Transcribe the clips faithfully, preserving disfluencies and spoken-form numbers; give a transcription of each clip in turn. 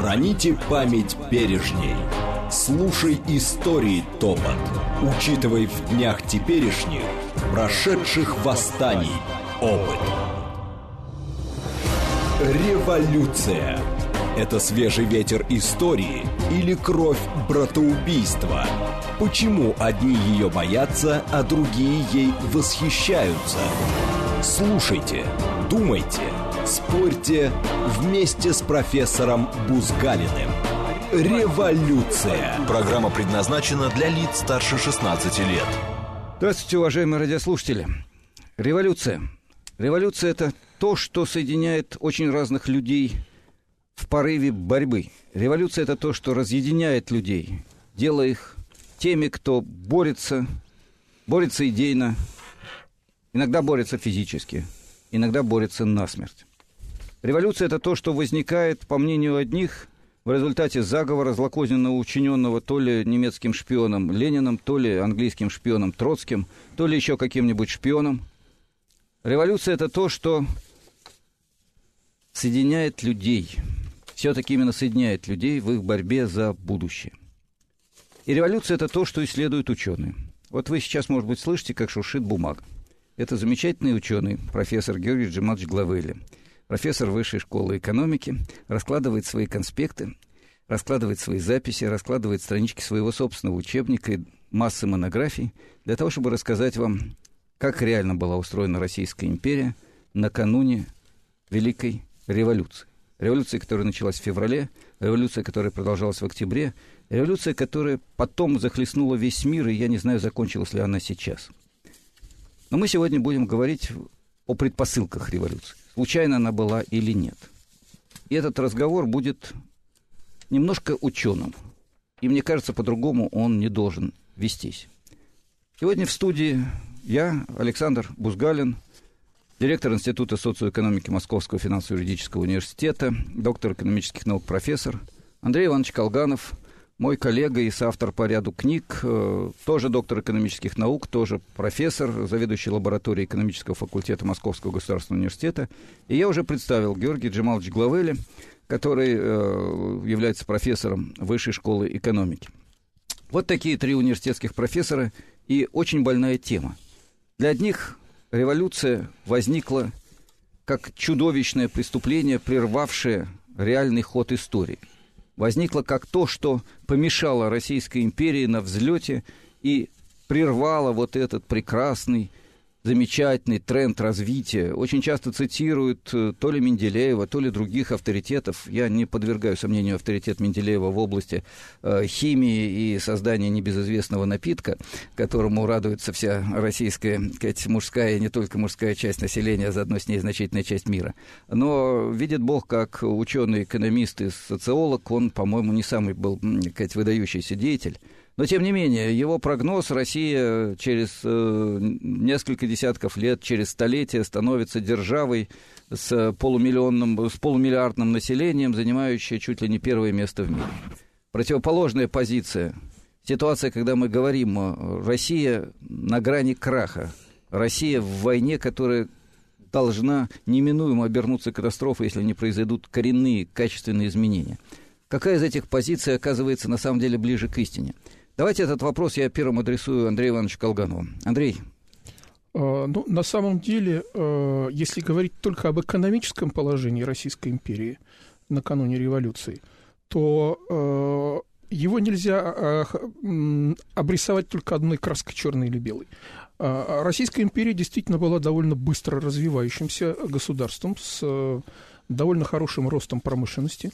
Храните память пережней. Слушай истории топот. Учитывай в днях теперешних прошедших восстаний опыт. Революция. Это свежий ветер истории или кровь братоубийства? Почему одни ее боятся, а другие ей восхищаются? Слушайте, думайте, спорьте вместе с профессором Бузгалиным. Революция. Программа предназначена для лиц старше шестнадцати лет. Здравствуйте, уважаемые радиослушатели. Революция. Революция – это то, что соединяет очень разных людей в порыве борьбы. Революция – это то, что разъединяет людей, делая их теми, кто борется, борется идейно, иногда борется физически, иногда борется насмерть. Революция – это то, что возникает, по мнению одних, в результате заговора, злокозненно учиненного то ли немецким шпионом Лениным, то ли английским шпионом Троцким, то ли еще каким-нибудь шпионом. Революция – это то, что соединяет людей, все-таки именно соединяет людей в их борьбе за будущее. И революция – это то, что исследуют ученые. Вот вы сейчас, может быть, слышите, как шуршит бумага. Это замечательный ученый, профессор Георгий Джемалович Главели, профессор Высшей школы экономики, раскладывает свои конспекты, раскладывает свои записи, раскладывает странички своего собственного учебника и массы монографий для того, чтобы рассказать вам, как реально была устроена Российская империя накануне Великой революции. Революция, которая началась в феврале, революция, которая продолжалась в октябре, революция, которая потом захлестнула весь мир, и я не знаю, закончилась ли она сейчас. Но мы сегодня будем говорить о предпосылках революции. Случайно она была или нет. И этот разговор будет немножко ученым. И мне кажется, по-другому он не должен вестись. Сегодня в студии я, Александр Бузгалин, директор Института социоэкономики Московского финансово-юридического университета, доктор экономических наук, профессор, Андрей Иванович Колганов, мой коллега и соавтор по ряду книг, э, тоже доктор экономических наук, тоже профессор, заведующий лабораторией экономического факультета Московского государственного университета. И я уже представил Георгий Джемалович Главели, который э, является профессором Высшей школы экономики. Вот такие три университетских профессора и очень больная тема. Для одних революция возникла как чудовищное преступление, прервавшее реальный ход истории. Возникла как то, что помешало Российской империи на взлете и прервало вот этот прекрасный, замечательный тренд развития. Очень часто цитируют то ли Менделеева, то ли других авторитетов. Я не подвергаю сомнению авторитет Менделеева в области э, химии и создания небезызвестного напитка, которому радуется вся российская, сказать, мужская и не только мужская часть населения, а заодно с ней значительная часть мира. Но видит Бог, как ученый, экономист и социолог, он, по-моему, не самый был, сказать, выдающийся деятель. Но, тем не менее, его прогноз: Россия через э, несколько десятков лет, через столетия становится державой с полумиллионным, с полумиллиардным населением, занимающей чуть ли не первое место в мире. Противоположная позиция. Ситуация, когда мы говорим, Россия на грани краха, Россия в войне, которая должна неминуемо обернуться катастрофой, если не произойдут коренные, качественные изменения. Какая из этих позиций оказывается на самом деле ближе к истине? Давайте этот вопрос я первым адресую Андрею Ивановичу Колганову. Андрей. Ну, на самом деле, если говорить только об экономическом положении Российской империи накануне революции, то его нельзя обрисовать только одной краской, черной или белой. Российская империя действительно была довольно быстро развивающимся государством с довольно хорошим ростом промышленности.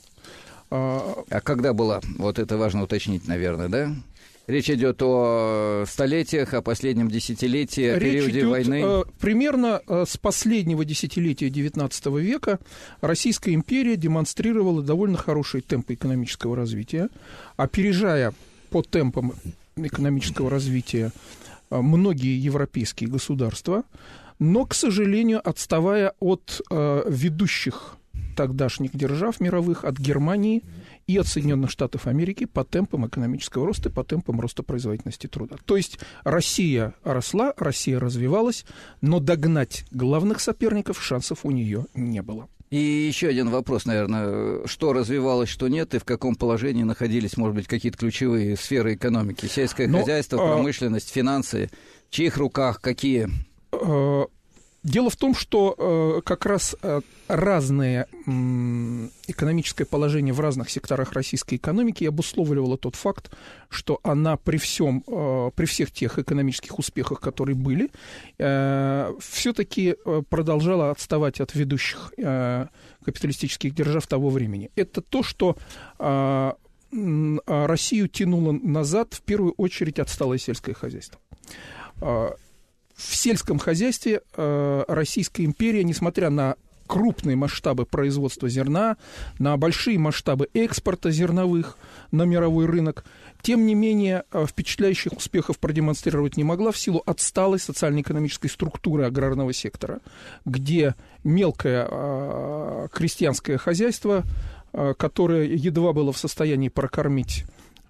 А когда была? Вот это важно уточнить, наверное, да? Речь идет о столетиях, о последнем десятилетии, о Речь периоде идет, войны. Э, примерно э, с последнего десятилетия девятнадцатого века Российская империя демонстрировала довольно хорошие темпы экономического развития, опережая по темпам экономического развития э, многие европейские государства, но, к сожалению, отставая от э, ведущих тогдашних держав мировых, от Германии и от Соединенных Штатов Америки по темпам экономического роста, по темпам роста производительности труда. То есть Россия росла, Россия развивалась, но догнать главных соперников шансов у нее не было. И еще один вопрос, наверное, что развивалось, что нет, и в каком положении находились, может быть, какие-то ключевые сферы экономики? Сельское Но, хозяйство, промышленность, финансы, в чьих руках, какие? Дело в том, что как раз разное экономическое положение в разных секторах российской экономики обусловливало тот факт, что она при всем, при всех тех экономических успехах, которые были, все-таки продолжала отставать от ведущих капиталистических держав того времени. Это то, что Россию тянуло назад, в первую очередь, отсталое сельское хозяйство. В сельском хозяйстве э, Российская империя, несмотря на крупные масштабы производства зерна, на большие масштабы экспорта зерновых на мировой рынок, тем не менее э, впечатляющих успехов продемонстрировать не могла в силу отсталой социально-экономической структуры аграрного сектора, где мелкое э, крестьянское хозяйство, э, которое едва было в состоянии прокормить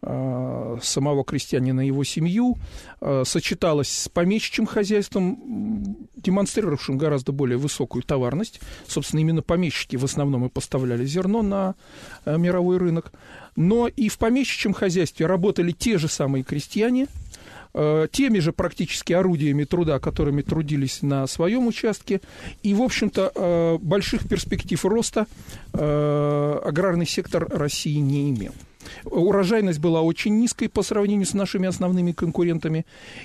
самого крестьянина и его семью, сочеталось с помещичьим хозяйством, демонстрировавшим гораздо более высокую товарность. Собственно, именно помещики в основном и поставляли зерно на мировой рынок. Но и в помещичьем хозяйстве работали те же самые крестьяне, теми же практически орудиями труда, которыми трудились на своем участке. И, в общем-то, больших перспектив роста аграрный сектор России не имел. Урожайность была очень низкой по сравнению с нашими основными конкурентами.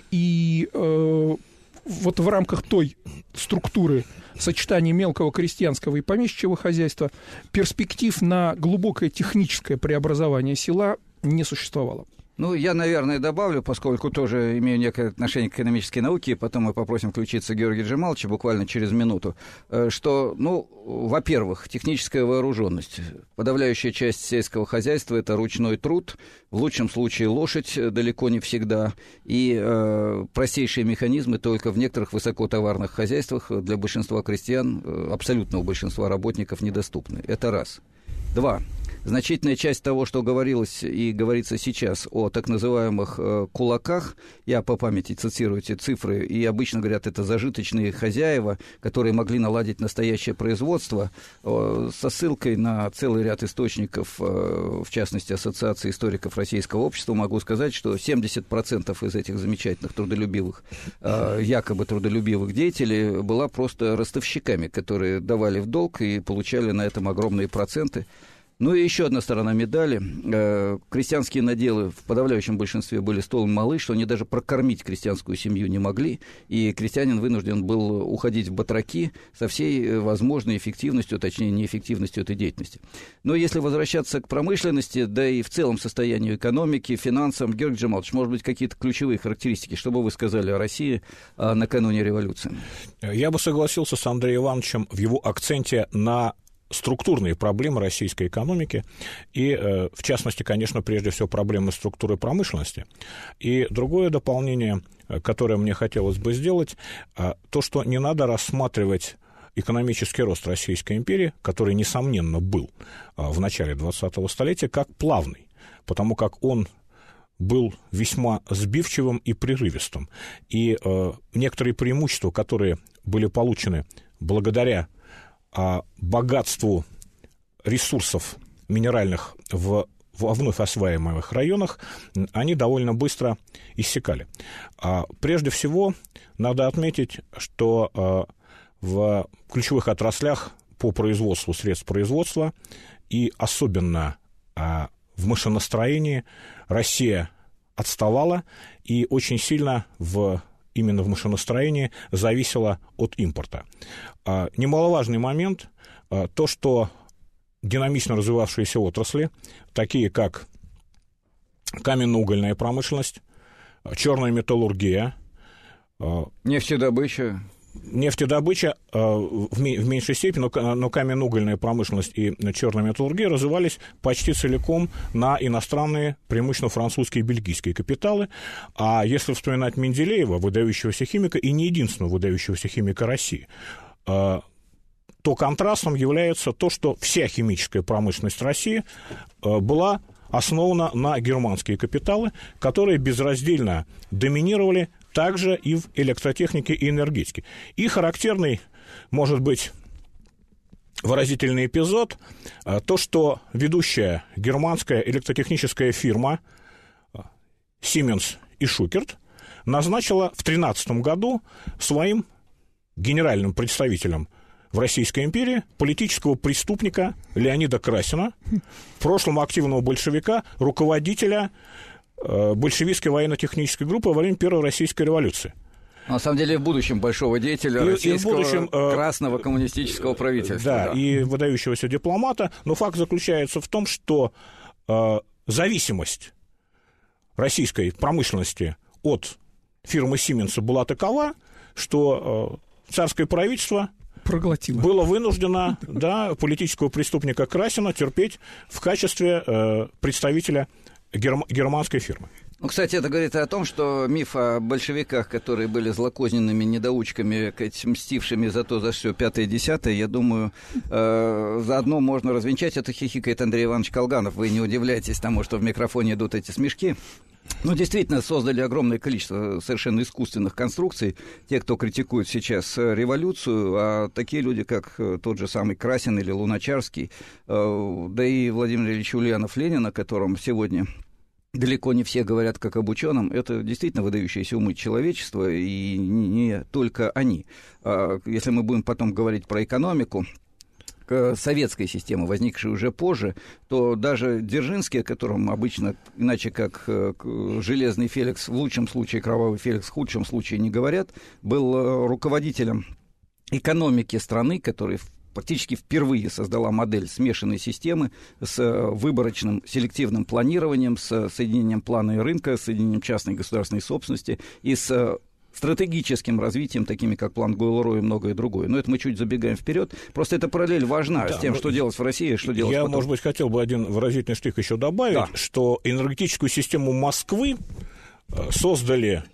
И э, вот в рамках той структуры сочетания мелкого крестьянского и помещичьего хозяйства перспектив на глубокое техническое преобразование села не существовало. Ну, я, наверное, добавлю, поскольку тоже имею некое отношение к экономической науке, и потом мы попросим включиться Георгия Джемаловича буквально через минуту, что, ну, во-первых, техническая вооруженность. Подавляющая часть сельского хозяйства – это ручной труд, в лучшем случае лошадь, далеко не всегда, и э, простейшие механизмы только в некоторых высокотоварных хозяйствах для большинства крестьян, абсолютного большинства работников недоступны. Это раз. Два. Значительная часть того, что говорилось и говорится сейчас о так называемых э, кулаках, я по памяти цитирую эти цифры, и обычно говорят, это зажиточные хозяева, которые могли наладить настоящее производство, э, со ссылкой на целый ряд источников, э, в частности, Ассоциации историков российского общества, могу сказать, что семьдесят процентов из этих замечательных трудолюбивых, э, якобы трудолюбивых деятелей была просто ростовщиками, которые давали в долг и получали на этом огромные проценты. Ну и еще одна сторона медали. Крестьянские наделы в подавляющем большинстве были столь малы, что они даже прокормить крестьянскую семью не могли, и крестьянин вынужден был уходить в батраки со всей возможной эффективностью, точнее, неэффективностью этой деятельности. Но если возвращаться к промышленности, да и в целом состоянию экономики, финансам, Георгий Джемалович, может быть, какие-то ключевые характеристики, что бы вы сказали о России накануне революции? Я бы согласился с Андреем Ивановичем в его акценте на структурные проблемы российской экономики и, в частности, конечно, прежде всего проблемы структуры промышленности. И другое дополнение, которое мне хотелось бы сделать, то, что не надо рассматривать экономический рост Российской империи, который, несомненно, был в начале двадцатого столетия, как плавный, потому как он был весьма сбивчивым и прерывистым. И некоторые преимущества, которые были получены благодаря богатству ресурсов минеральных в, во вновь осваиваемых районах, они довольно быстро иссякали. Прежде всего, надо отметить, что в ключевых отраслях по производству средств производства и особенно в машиностроении Россия отставала и очень сильно в именно в машиностроении зависело от импорта. А, немаловажный момент а, то, что динамично развивавшиеся отрасли, такие как каменно-угольная промышленность, черная металлургия, а, нефтедобыча, Нефтедобыча э, в, в меньшей степени, но, но каменно-угольная промышленность и черная металлургия развивались почти целиком на иностранные, преимущественно французские и бельгийские капиталы. А если вспоминать Менделеева, выдающегося химика и не единственного выдающегося химика России, э, то контрастом является то, что вся химическая промышленность России э, была основана на германские капиталы, которые безраздельно доминировали также и в электротехнике и энергетике. И характерный, может быть, выразительный эпизод, то, что ведущая германская электротехническая фирма Siemens и Schuckert назначила в тринадцатом году своим генеральным представителем в Российской империи политического преступника Леонида Красина, в прошлом активного большевика, руководителя э, большевистской военно-технической группы во время Первой Российской революции. На самом деле, в будущем большого деятеля И, российского и в будущем, э, красного коммунистического правительства. Да, да, и выдающегося дипломата. Но факт заключается в том, что э, зависимость российской промышленности от фирмы Siemens была такова, что э, царское правительство проглотило. Было вынуждено, да, политического преступника Красина терпеть в качестве э, представителя герм- германской фирмы. Ну, кстати, это говорит о том, что миф о большевиках, которые были злокозненными недоучками, мстившими за то, за все пятое и десятое, я думаю, э, заодно можно развенчать. Это хихикает Андрей Иванович Колганов. Вы не удивляйтесь тому, что в микрофоне идут эти смешки. Ну, действительно, создали огромное количество совершенно искусственных конструкций. Те, кто критикует сейчас революцию, а такие люди, как тот же самый Красин или Луначарский, э, да и Владимир Ильич Ульянов-Ленин, о котором сегодня далеко не все говорят как об ученом, это действительно выдающиеся умы человечества, и не только они. Если мы будем потом говорить про экономику советской системы, возникшей уже позже, то даже Дзержинский, о котором обычно, иначе как железный Феликс, в лучшем случае кровавый Феликс, в худшем случае не говорят, был руководителем экономики страны, который практически впервые создала модель смешанной системы с выборочным селективным планированием, с соединением плана и рынка, с соединением частной и государственной собственности и с стратегическим развитием, такими как план Гойл-Ро и многое другое. Но это мы чуть забегаем вперед. Просто эта параллель важна, да, с тем, что делать в России, что делать я, потом. может быть, хотел бы один выразительный штрих еще добавить, да. Что энергетическую систему Москвы создали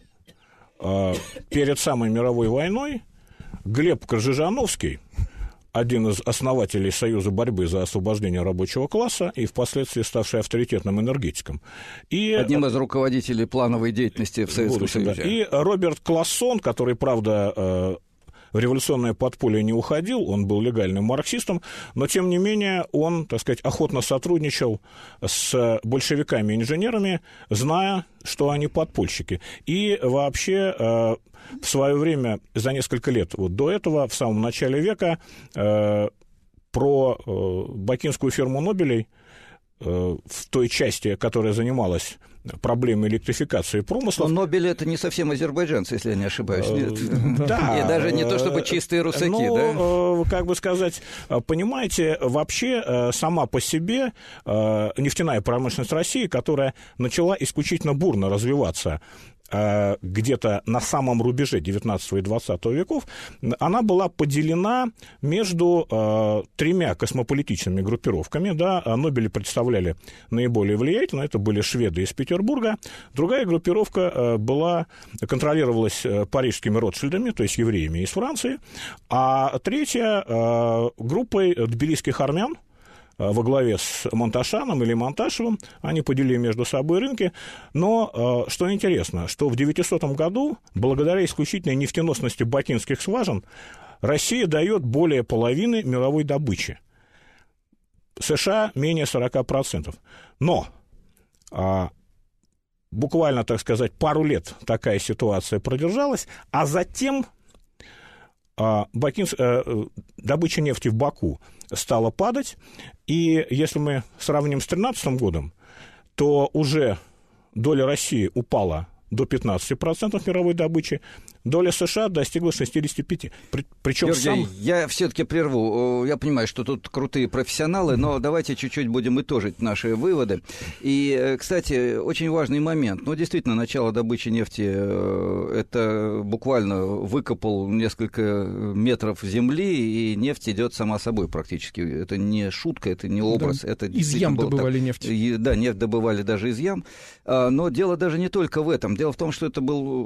э, перед самой мировой войной Глеб Кржижановский, один из основателей Союза борьбы за освобождение рабочего класса и впоследствии ставший авторитетным энергетиком. И одним из руководителей плановой деятельности в Советском Союзе. Да. И Роберт Классон, который, правда, в революционное подполье не уходил, он был легальным марксистом, но, тем не менее, он, так сказать, охотно сотрудничал с большевиками-инженерами, зная, что они подпольщики. И вообще в свое время, за несколько лет вот до этого, в самом начале века, про бакинскую фирму Нобелей в той части, которая занималась проблемой электрификации промысла. Но Нобель это не совсем азербайджанцы, если я не ошибаюсь. Нет? Да. И даже не то чтобы чистые русаки, ну, да? Как бы сказать, понимаете, вообще сама по себе нефтяная промышленность России, которая начала исключительно бурно развиваться где-то на самом рубеже девятнадцатого и двадцатого веков, она была поделена между э, тремя космополитичными группировками. Да, Нобели представляли наиболее влиятельно, это были шведы из Петербурга. Другая группировка э, была, контролировалась парижскими Ротшильдами, то есть евреями из Франции. А третья э, группой тбилисских армян, во главе с Монташаном или Монташевым, они поделили между собой рынки. Но, что интересно, что в девятисотом году, благодаря исключительной нефтеносности бакинских скважин, Россия дает более половины мировой добычи. США менее сорок процентов. Но буквально, так сказать, пару лет такая ситуация продержалась, а затем Бакинс, добыча нефти в Баку стала падать, и если мы сравним с две тысячи тринадцатым годом, то уже доля России упала до пятнадцати процентов мировой добычи, доля США достигла шестидесяти пяти процентов. Причем Георгий, сам... я все-таки прерву. Я понимаю, что тут крутые профессионалы, но давайте чуть-чуть будем итожить наши выводы. И, кстати, очень важный момент. Ну, действительно, начало добычи нефти — это буквально выкопал несколько метров земли, и нефть идет сама собой практически. Это не шутка, это не образ. Да. Это из ям добывали так. нефть. Да, нефть добывали даже из ям. Но дело даже не только в этом. Дело в том, что это был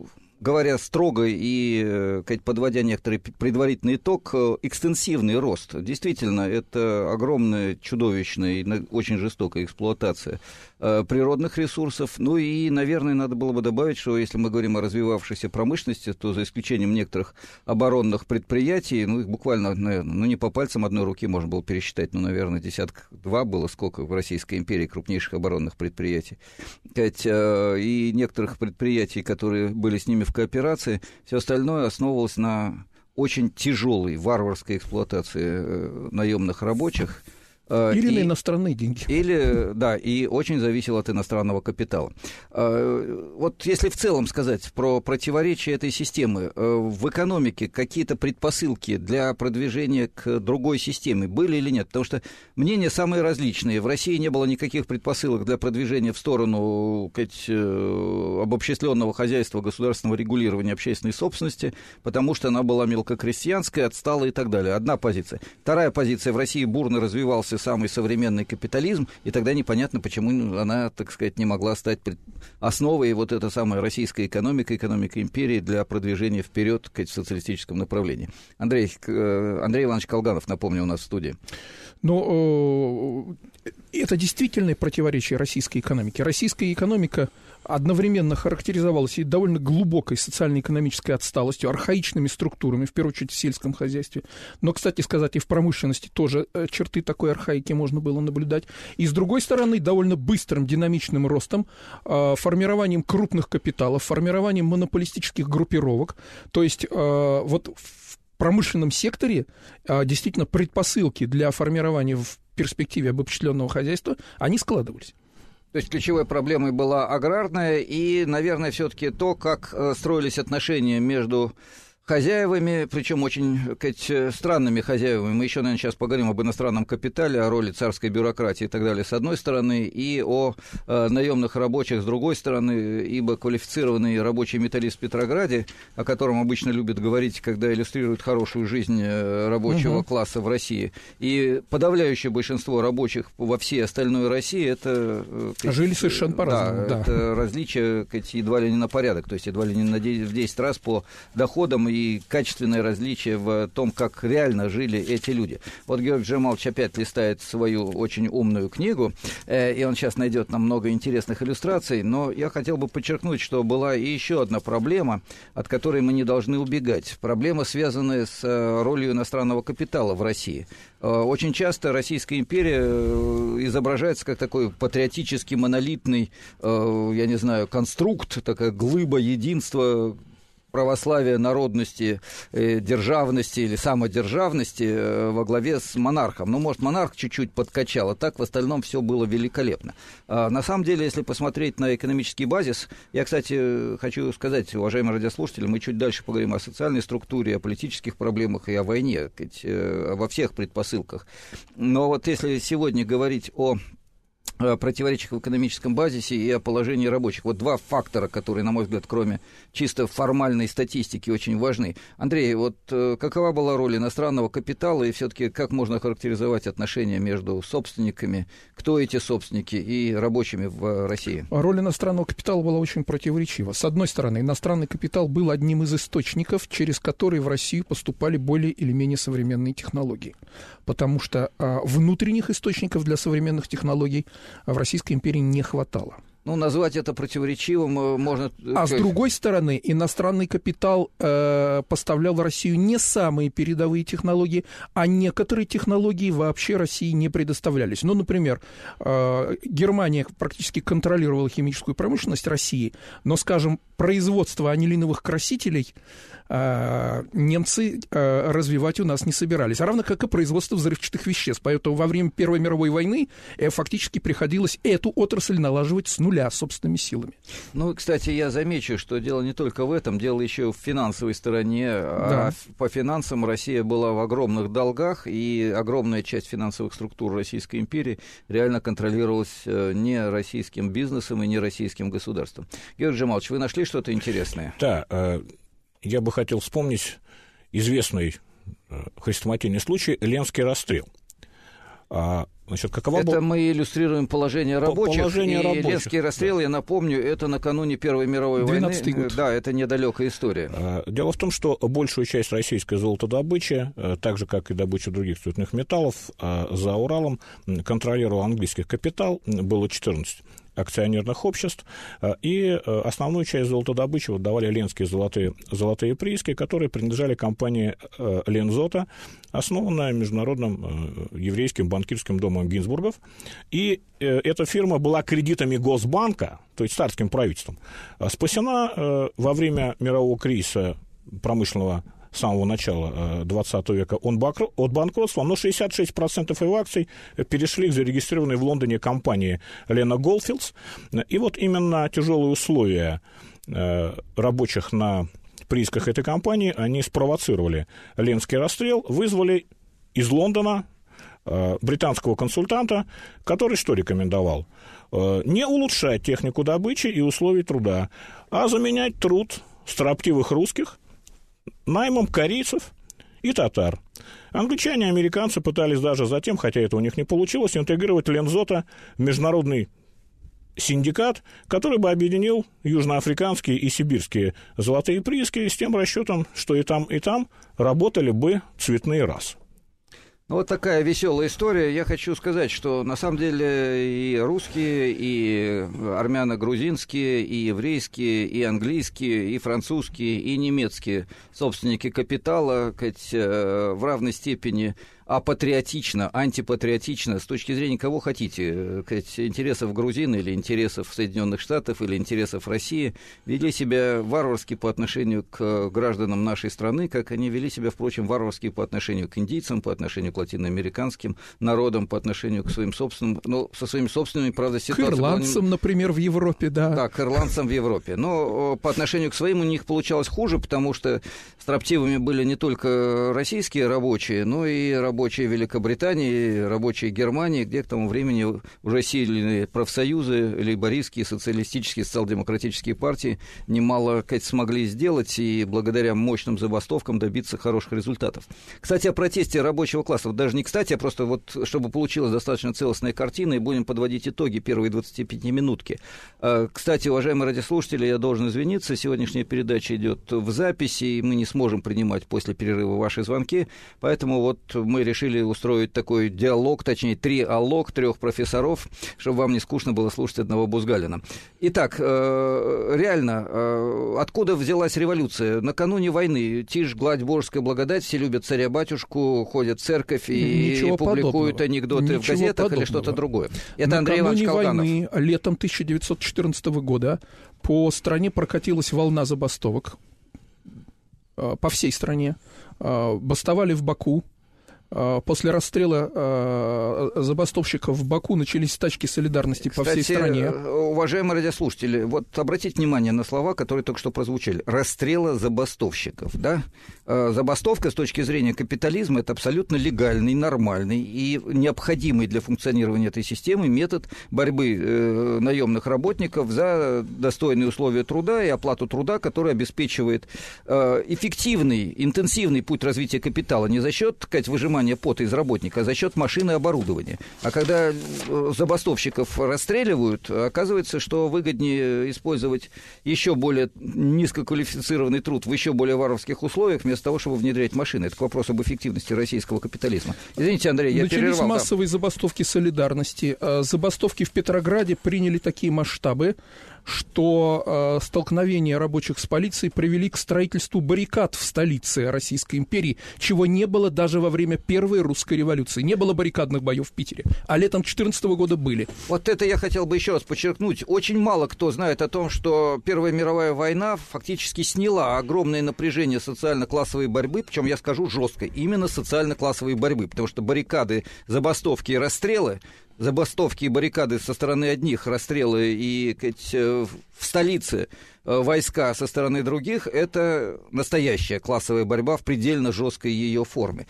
говоря строго и подводя некоторый предварительный итог, экстенсивный рост. Действительно, это огромная, чудовищная и очень жестокая эксплуатация природных ресурсов. Ну и, наверное, надо было бы добавить, что если мы говорим о развивавшейся промышленности, то за исключением некоторых оборонных предприятий, ну их буквально, наверное, ну не по пальцам одной руки можно было пересчитать, ну, наверное, десятка два было сколько в Российской империи крупнейших оборонных предприятий. И некоторых предприятий, которые были с ними в кооперации, все остальное основывалось на очень тяжелой варварской эксплуатации наемных рабочих. Или и, на иностранные деньги. Или, да, и очень зависело от иностранного капитала. Вот если в целом сказать про противоречия этой системы, в экономике какие-то предпосылки для продвижения к другой системе были или нет? Потому что мнения самые различные. В России не было никаких предпосылок для продвижения в сторону сказать, обобществленного хозяйства, государственного регулирования общественной собственности, потому что она была мелкокрестьянская, отсталая и так далее. Одна позиция. Вторая позиция. В России бурно развивался самый современный капитализм, и тогда непонятно, почему она, так сказать, не могла стать основой вот эта самая российская экономика, экономика империи для продвижения вперед в социалистическом направлении. Андрей, Андрей Иванович Колганов, напомню, у нас в студии. Но это действительно противоречие российской экономики. Российская экономика одновременно характеризовалась и довольно глубокой социально-экономической отсталостью, архаичными структурами, в первую очередь в сельском хозяйстве. Но, кстати сказать, и в промышленности тоже черты такой архаики можно было наблюдать. И, с другой стороны, довольно быстрым динамичным ростом, формированием крупных капиталов, формированием монополистических группировок. То есть вот в промышленном секторе действительно предпосылки для формирования в перспективе обобщенного хозяйства, они складывались. То есть ключевой проблемой была аграрная и, наверное, все-таки то, как строились отношения между хозяевами, причем очень, сказать, странными хозяевами. Мы еще, наверное, сейчас поговорим об иностранном капитале, о роли царской бюрократии и так далее, с одной стороны, и о э, наемных рабочих, с другой стороны, ибо квалифицированный рабочий металлист в Петрограде, о котором обычно любят говорить, когда иллюстрируют хорошую жизнь рабочего угу. класса в России, и подавляющее большинство рабочих во всей остальной России, это... Сказать, жили совершенно по-разному. Да, да. Это различие, сказать, едва ли не на порядок, то есть едва ли не на десять раз по доходам и качественное различие в том, как реально жили эти люди. Вот Георгий Джамалович опять листает свою очень умную книгу, э, и он сейчас найдет нам много интересных иллюстраций, но я хотел бы подчеркнуть, что была и еще одна проблема, от которой мы не должны убегать. Проблема, связанная с э, ролью иностранного капитала в России. Э, очень часто Российская империя э, изображается как такой патриотический, монолитный, э, я не знаю, конструкт, такая глыба единства, православия, народности, э, державности или самодержавности э, во главе с монархом. Ну, может, монарх чуть-чуть подкачал, а так в остальном все было великолепно. А, на самом деле, если посмотреть на экономический базис, я, кстати, хочу сказать, уважаемые радиослушатели, мы чуть дальше поговорим о социальной структуре, о политических проблемах и о войне, ведь, э, во всех предпосылках. Но вот если сегодня говорить о противоречиях в экономическом базисе и о положении рабочих. Вот два фактора, которые, на мой взгляд, кроме чисто формальной статистики, очень важны. Андрей, вот какова была роль иностранного капитала и все-таки как можно характеризовать отношения между собственниками, кто эти собственники и рабочими в России? Роль иностранного капитала была очень противоречива. С одной стороны, иностранный капитал был одним из источников, через который в Россию поступали более или менее современные технологии. Потому что а, внутренних источников для современных технологий в Российской империи не хватало. Ну, назвать это противоречивым можно... А с другой стороны, иностранный капитал э, поставлял в Россию не самые передовые технологии, а некоторые технологии вообще России не предоставлялись. Ну, например, э, Германия практически контролировала химическую промышленность России, но, скажем, производство анилиновых красителей э, немцы э, развивать у нас не собирались, а равно как и производство взрывчатых веществ. Поэтому во время Первой мировой войны э, фактически приходилось эту отрасль налаживать с нуля собственными силами. Ну, кстати, я замечу, что дело не только в этом, дело еще в финансовой стороне. Да. А по финансам Россия была в огромных долгах, и огромная часть финансовых структур Российской империи реально контролировалась не российским бизнесом и не российским государством. Георгий Джамалович, вы нашли что-то интересное? Да, я бы хотел вспомнить известный хрестоматийный случай — Ленский расстрел. Значит, какова это была... мы иллюстрируем положение рабочих. Положение и рабочих, Ленские расстрелы, да. Я напомню, это накануне Первой мировой войны. Год. Да, это недалекая история. Дело в том, что большую часть российской золотодобычи, так же, как и добыча других цветных металлов, за Уралом контролировал английский капитал, было четырнадцать акционерных обществ, и основную часть золотодобычи вот давали ленские золотые, золотые прииски, которые принадлежали компании Лензота, основанная международным еврейским банкирским домом Гинзбургов. И эта фирма была кредитами Госбанка, то есть царским правительством, спасена во время мирового кризиса промышленного с самого начала двадцатого века от банкротства, но шестьдесят шесть процентов его акций перешли к зарегистрированной в Лондоне компании Лена Голдфилдс. И вот именно тяжелые условия рабочих на приисках этой компании, они спровоцировали Ленский расстрел, вызвали из Лондона британского консультанта, который что рекомендовал? Не улучшать технику добычи и условий труда, а заменять труд строптивых русских наймом корейцев и татар. Англичане и американцы пытались даже затем, хотя это у них не получилось, интегрировать Лензота в международный синдикат, который бы объединил южноафриканские и сибирские золотые прииски с тем расчетом, что и там, и там работали бы цветные расы. Вот такая веселая история. Я хочу сказать, что на самом деле и русские, и армяно-грузинские, и еврейские, и английские, и французские, и немецкие собственники капитала, сказать, в равной степени апатриотично, антипатриотично, с точки зрения кого хотите, сказать, интересов грузин или интересов Соединенных Штатов или интересов России, вели себя варварски по отношению к гражданам нашей страны, как они вели себя, впрочем, варварски по отношению к индийцам, по отношению к латиноамериканским народам, по отношению к своим собственным, ну, со своими собственными, правда, ситуациями. К ирландцам, была... например, в Европе, да. Да, к ирландцам в Европе. Но по отношению к своим у них получалось хуже, потому что строптивыми были не только российские рабочие, но и рабочие Великобритании, рабочие Германии, где к тому времени уже сильные профсоюзы, лейбористские, социалистические, социал-демократические партии немало, сказать, смогли сделать и благодаря мощным забастовкам добиться хороших результатов. Кстати, о протесте рабочего класса. Вот даже не кстати, а просто вот, чтобы получилась достаточно целостная картина, и будем подводить итоги первой двадцати пяти минутки. Кстати, уважаемые радиослушатели, я должен извиниться, сегодняшняя передача идет в записи, и мы не сможем принимать после перерыва ваши звонки, поэтому вот мы решили устроить такой диалог, точнее, триалог трех профессоров, чтобы вам не скучно было слушать одного Бузгалина. Итак, реально, откуда взялась революция? Накануне войны тишь, гладь, божеская благодать, все любят царя-батюшку, ходят в церковь и Ничего публикуют подобного. анекдоты Ничего в газетах подобного. Или что-то другое. Это Андрей Иванович Колганов. Накануне войны, летом тысяча девятьсот четырнадцатого года, по стране прокатилась волна забастовок, по всей стране. Бастовали в Баку. После расстрела э, забастовщиков в Баку начались стачки солидарности Кстати, по всей стране. Уважаемые радиослушатели, вот обратите внимание на слова, которые только что прозвучали. Расстрела забастовщиков, да? Забастовка с точки зрения капитализма – это абсолютно легальный, нормальный и необходимый для функционирования этой системы метод борьбы э, наемных работников за достойные условия труда и оплату труда, который обеспечивает э, эффективный, интенсивный путь развития капитала не за счет, так сказать, выжимания пота из работника, а за счет машины и оборудования. А когда забастовщиков расстреливают, оказывается, что выгоднее использовать еще более низкоквалифицированный труд в еще более варварских условиях, вместо того, чтобы внедрять машины. Это к вопросу об эффективности российского капитализма. Извините, Андрей, я Начались перервал. Начались массовые да. забастовки солидарности. Забастовки в Петрограде приняли такие масштабы, что э, столкновения рабочих с полицией привели к строительству баррикад в столице Российской империи, чего не было даже во время Первой русской революции. Не было баррикадных боев в Питере, а летом две тысячи четырнадцатого года были. Вот это я хотел бы еще раз подчеркнуть. Очень мало кто знает о том, что Первая мировая война фактически сняла огромное напряжение социально-классовой борьбы, причем я скажу жестко, именно социально-классовой борьбы, потому что баррикады, забастовки и расстрелы, забастовки и баррикады со стороны одних, расстрелы и сказать, в столице войска со стороны других – это настоящая классовая борьба в предельно жесткой ее форме.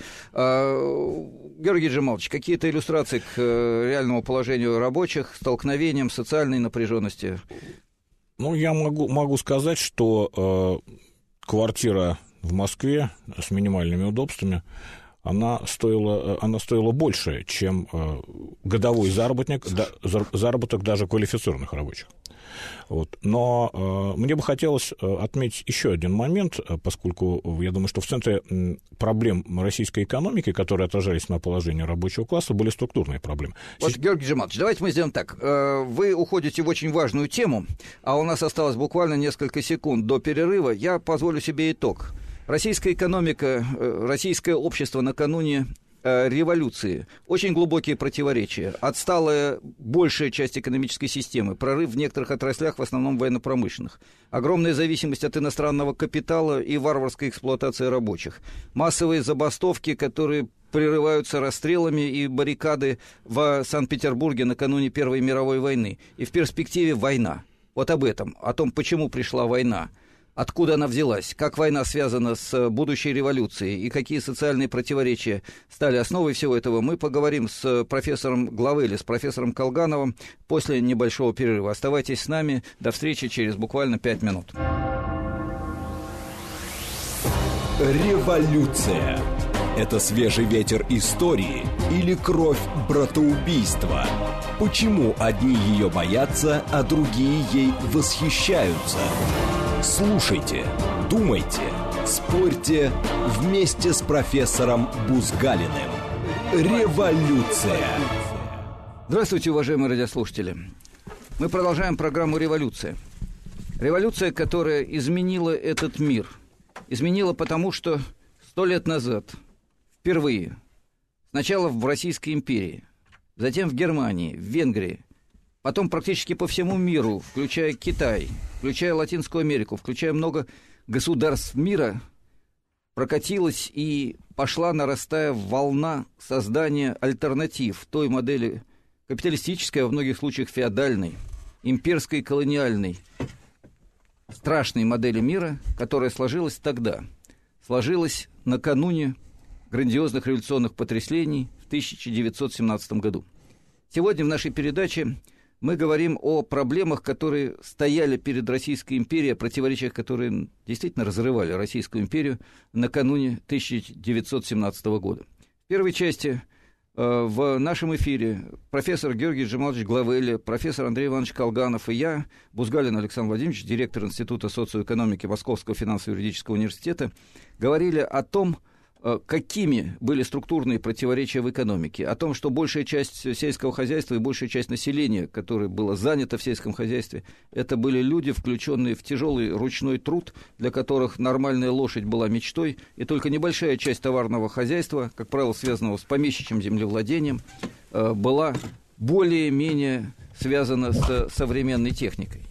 Георгий Джамалович, какие-то иллюстрации к реальному положению рабочих, столкновениям, социальной напряженности? Ну, я могу, могу сказать, что э, квартира в Москве с минимальными удобствами она стоила, она стоила больше, чем годовой заработок, заработок даже квалифицированных рабочих. Вот. Но э, мне бы хотелось отметить еще один момент, поскольку я думаю, что в центре проблем российской экономики, которые отражались на положении рабочего класса, были структурные проблемы. Вот, Сейчас... Георгий Джемалович, давайте мы сделаем так. Вы уходите в очень важную тему, а у нас осталось буквально несколько секунд до перерыва. Я позволю себе итог. Российская экономика, российское общество накануне революции, очень глубокие противоречия, отсталая большая часть экономической системы, прорыв в некоторых отраслях, в основном военно-промышленных, огромная зависимость от иностранного капитала и варварская эксплуатация рабочих, массовые забастовки, которые прерываются расстрелами и баррикады в Санкт-Петербурге накануне Первой мировой войны, и в перспективе война. Вот об этом, о том, почему пришла война, откуда она взялась, как война связана с будущей революцией и какие социальные противоречия стали основой всего этого, мы поговорим с профессором Главели, с профессором Колгановым после небольшого перерыва. Оставайтесь с нами. До встречи через буквально пять минут. Революция. Это свежий ветер истории или кровь братоубийства? Почему одни ее боятся, а другие ей восхищаются? Слушайте, думайте, спорьте вместе с профессором Бузгалиным. Революция. Здравствуйте, уважаемые радиослушатели. Мы продолжаем программу «Революция». Революция, которая изменила этот мир. Изменила потому, что сто лет назад, впервые, сначала в Российской империи, затем в Германии, в Венгрии, потом практически по всему миру, включая Китай, включая Латинскую Америку, включая много государств мира, прокатилась и пошла, нарастая волна создания альтернатив той модели капиталистической, а в многих случаях феодальной, имперской, колониальной, страшной модели мира, которая сложилась тогда, сложилась накануне грандиозных революционных потрясений в тысяча девятьсот семнадцатом году. Сегодня в нашей передаче мы говорим о проблемах, которые стояли перед Российской империей, о противоречиях, которые действительно разрывали Российскую империю накануне тысяча девятьсот семнадцатого года. В первой части э, в нашем эфире профессор Георгий Джемалович Главели, профессор Андрей Иванович Колганов и я, Бузгалин Александр Владимирович, директор Института социоэкономики Московского финансово-юридического университета, говорили о том, какими были структурные противоречия в экономике, о том, что большая часть сельского хозяйства и большая часть населения, которое было занято в сельском хозяйстве, это были люди, включенные в тяжелый ручной труд, для которых нормальная лошадь была мечтой, и только небольшая часть товарного хозяйства, как правило, связанного с помещичьим землевладением, была более-менее связана с современной техникой.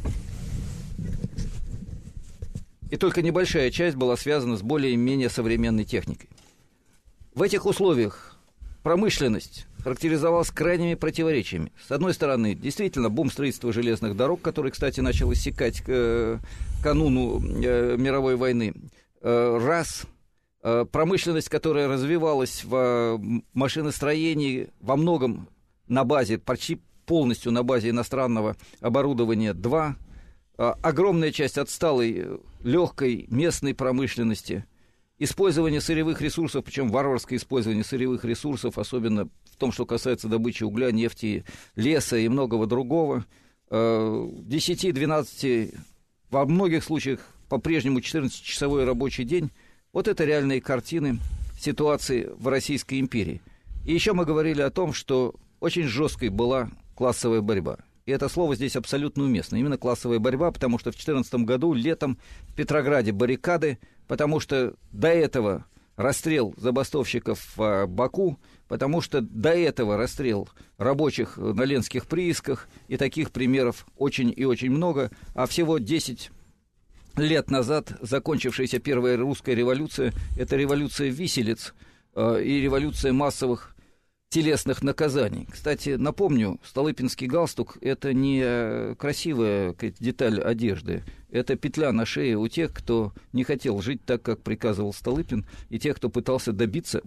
И только небольшая часть была связана с более-менее современной техникой. В этих условиях промышленность характеризовалась крайними противоречиями. С одной стороны, действительно, бум строительства железных дорог, который, кстати, начал иссякать к кануну мировой войны. Раз. Промышленность, которая развивалась в машиностроении во многом на базе, почти полностью на базе иностранного оборудования. Два. Огромная часть отсталой, легкой местной промышленности, использование сырьевых ресурсов, причем варварское использование сырьевых ресурсов, особенно в том, что касается добычи угля, нефти, леса и многого другого, десять-двенадцать, во многих случаях по-прежнему четырнадцатичасовой рабочий день, вот это реальные картины ситуации в Российской империи. И еще мы говорили о том, что очень жесткой была классовая борьба. И это слово здесь абсолютно уместно. Именно классовая борьба, потому что в две тысячи четырнадцатом году летом в Петрограде баррикады, потому что до этого расстрел забастовщиков в Баку, потому что до этого расстрел рабочих на Ленских приисках, и таких примеров очень и очень много. А всего десять лет назад закончившаяся первая русская революция – это революция виселиц э, и революция массовых телесных наказаний. Кстати, напомню, столыпинский галстук – это не красивая деталь одежды, это петля на шее у тех, кто не хотел жить так, как приказывал Столыпин, и тех, кто пытался добиться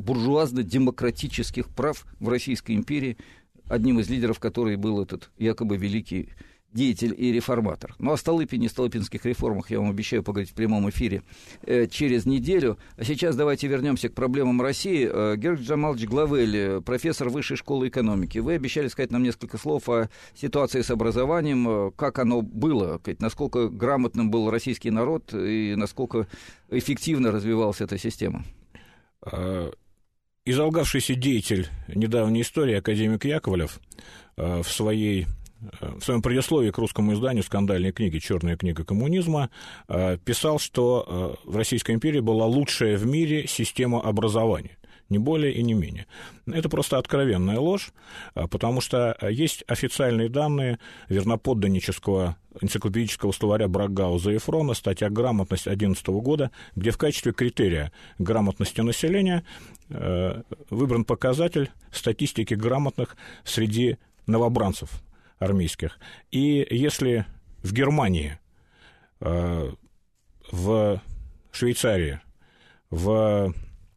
буржуазно-демократических прав в Российской империи, одним из лидеров которой был этот якобы великий деятель и реформатор. Ну, о Столыпине и столыпинских реформах я вам обещаю поговорить в прямом эфире э, через неделю. А сейчас давайте вернемся к проблемам России. Э, Георгий Джамалович Главель, профессор Высшей школы экономики. Вы обещали сказать нам несколько слов о ситуации с образованием, э, как оно было, насколько грамотным был российский народ и насколько эффективно развивалась эта система. Изолгавшийся деятель недавней истории академик Яковлев в своей в своем предисловии к русскому изданию скандальной книги «Черная книга коммунизма» писал, что в Российской империи была лучшая в мире система образования, не более и не менее. Это просто откровенная ложь, потому что есть официальные данные верноподданнического энциклопедического словаря Брагауза и Фрона, статья «Грамотность» две тысячи одиннадцатого года, где в качестве критерия грамотности населения выбран показатель статистики грамотных среди новобранцев армейских. И если в Германии, в Швейцарии, в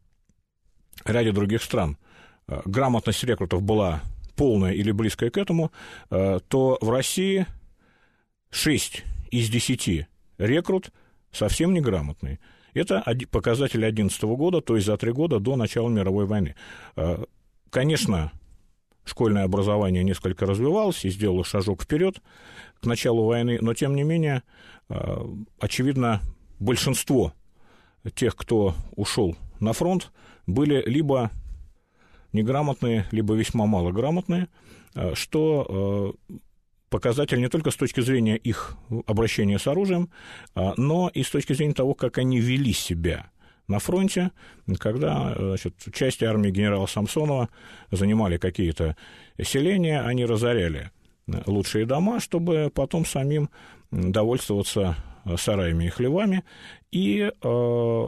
ряде других стран грамотность рекрутов была полная или близкая к этому, то в России шесть из десяти рекрут совсем неграмотные. Это показатель две тысячи одиннадцатого года, то есть за три года до начала мировой войны. Конечно, школьное образование несколько развивалось и сделало шажок вперед к началу войны, но, тем не менее, очевидно, большинство тех, кто ушел на фронт, были либо неграмотные, либо весьма малограмотные, что показатель не только с точки зрения их обращения с оружием, но и с точки зрения того, как они вели себя на фронте, когда, значит, части армии генерала Самсонова занимали какие-то селения, они разоряли лучшие дома, чтобы потом самим довольствоваться сараями и хлевами, и э,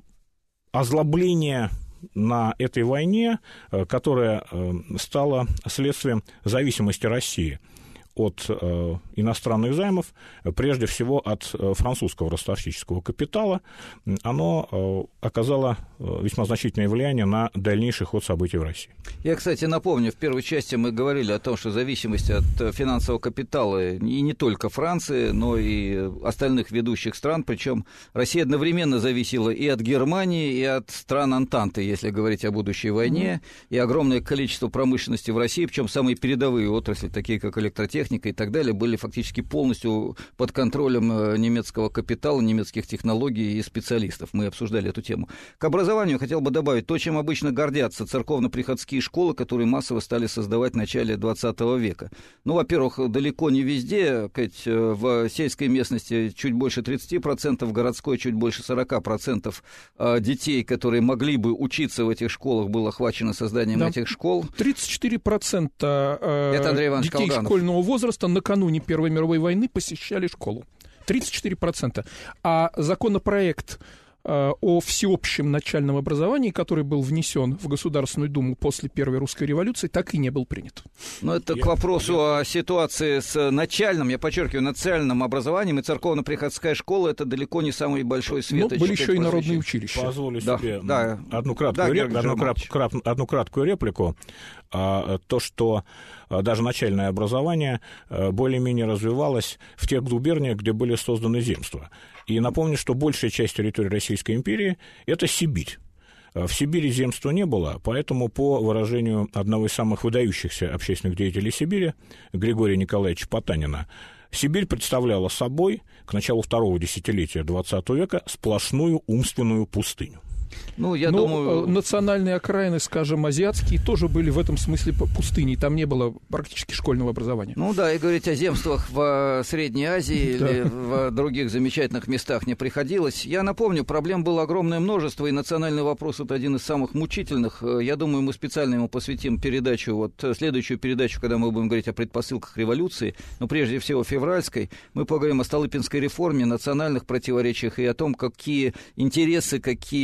озлобление на этой войне, которая стала следствием зависимости России от э, иностранных займов, прежде всего от э, французского ростовщического капитала, оно э, оказало э, весьма значительное влияние на дальнейший ход событий в России. Я, кстати, напомню, в первой части мы говорили о том, что зависимость от финансового капитала и не только Франции, но и остальных ведущих стран, причем Россия одновременно зависела и от Германии, и от стран Антанты, если говорить о будущей войне, mm-hmm. и огромное количество промышленности в России, причем самые передовые отрасли, такие как электротехника, и так далее, были фактически полностью под контролем немецкого капитала, немецких технологий и специалистов. Мы обсуждали эту тему. К образованию хотел бы добавить то, чем обычно гордятся церковно-приходские школы, которые массово стали создавать в начале двадцатого века. Ну, во-первых, далеко не везде, в сельской местности чуть больше тридцать процентов, в городской чуть больше сорок процентов детей, которые могли бы учиться в этих школах, было охвачено созданием да. этих школ. тридцать четыре процента детей Колганов. Школьного возраста накануне Первой мировой войны посещали школу. тридцать четыре процента. А законопроект э, о всеобщем начальном образовании, который был внесен в Государственную Думу после Первой русской революции, так и не был принят. Но это я, к вопросу я... о ситуации с начальным, я подчеркиваю, начальным образованием, и церковно-приходская школа — это далеко не самый большой светоч. Но были еще и народные училища. Позволю да, себе да. Одну, краткую да, реп... одну, крат... Крат... одну краткую реплику. А, то, что а, даже начальное образование а, более-менее развивалось в тех губерниях, где были созданы земства. И напомню, что большая часть территории Российской империи — это Сибирь. В Сибири земства не было, поэтому, по выражению одного из самых выдающихся общественных деятелей Сибири, Григория Николаевича Потанина, Сибирь представляла собой к началу второго десятилетия двадцатого века сплошную умственную пустыню. Ну, я Но думаю... национальные окраины, скажем, азиатские, тоже были в этом смысле пустыней. Там не было практически школьного образования. Ну да, и говорить о земствах в Средней Азии да. или в других замечательных местах не приходилось. Я напомню, проблем было огромное множество, и национальный вопрос — это один из самых мучительных. Я думаю, мы специально ему посвятим передачу, вот следующую передачу, когда мы будем говорить о предпосылках революции, но прежде всего февральской. Мы поговорим о Столыпинской реформе, национальных противоречиях и о том, какие интересы, какие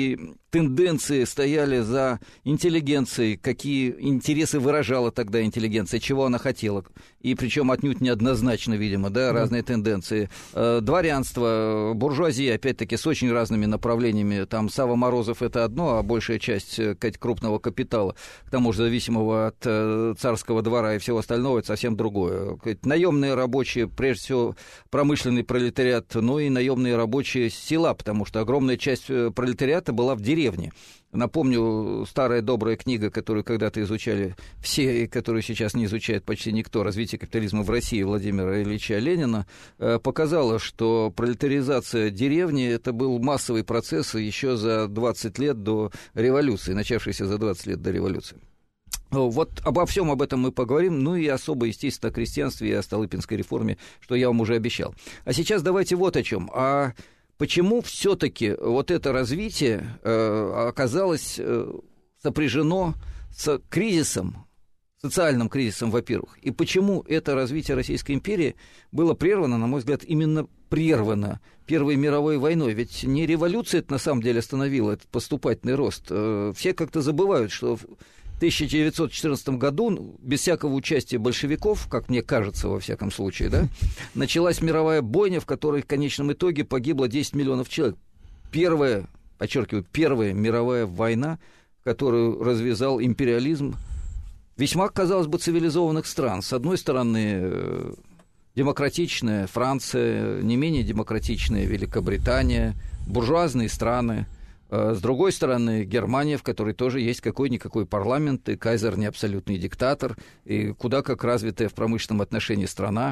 тенденции стояли за интеллигенцией, какие интересы выражала тогда интеллигенция, чего она хотела. И причем отнюдь неоднозначно, видимо, да, разные mm-hmm. тенденции. Дворянство, буржуазия, опять-таки, с очень разными направлениями. Там Сава Морозов — это одно, а большая часть крупного капитала, к тому же зависимого от царского двора и всего остального, это совсем другое. Наемные рабочие, прежде всего, промышленный пролетариат, но и наемные рабочие села, потому что огромная часть пролетариата была в деревне. Напомню, старая добрая книга, которую когда-то изучали все, и которую сейчас не изучает почти никто, «Развитие капитализма в России» Владимира Ильича Ленина, показала, что пролетаризация деревни — это был массовый процесс еще за двадцать лет до революции, начавшийся за двадцать лет до революции. Вот обо всем об этом мы поговорим, ну и особо, естественно, о крестьянстве и о Столыпинской реформе, что я вам уже обещал. А сейчас давайте вот о чем. А почему все-таки вот это развитие э, оказалось э, сопряжено с кризисом, социальным кризисом, во-первых, и почему это развитие Российской империи было прервано, на мой взгляд, именно прервано Первой мировой войной? Ведь не революция это на самом деле остановила этот поступательный рост. Э, все как-то забывают, что в тысяча девятьсот четырнадцатом году, без всякого участия большевиков, как мне кажется, во всяком случае, да, началась мировая бойня, в которой в конечном итоге погибло десять миллионов человек. Первая, подчеркиваю, первая мировая война, которую развязал империализм весьма, казалось бы, цивилизованных стран. С одной стороны, демократичная Франция, не менее демократичная Великобритания, буржуазные страны. С другой стороны, Германия, в которой тоже есть какой-никакой парламент, и кайзер не абсолютный диктатор, и куда как развитая в промышленном отношении страна.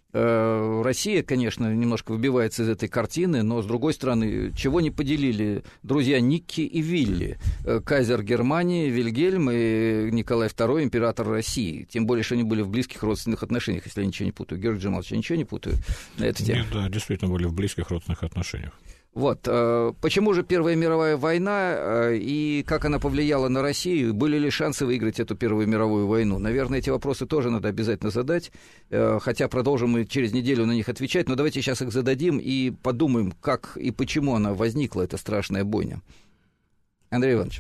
Россия, конечно, немножко выбивается из этой картины, но, с другой стороны, чего не поделили друзья Никки и Вилли, кайзер Германии Вильгельм и Николай второй, император России. Тем более, что они были в близких родственных отношениях, если я ничего не путаю. Георгий Джамалович, я ничего не путаю на эту тему? Нет, да, действительно были в близких родственных отношениях. Вот. Почему же Первая мировая война и как она повлияла на Россию? Были ли шансы выиграть эту Первую мировую войну? Наверное, эти вопросы тоже надо обязательно задать, хотя продолжим мы через неделю на них отвечать, но давайте сейчас их зададим и подумаем, как и почему она возникла, эта страшная бойня. Андрей Иванович.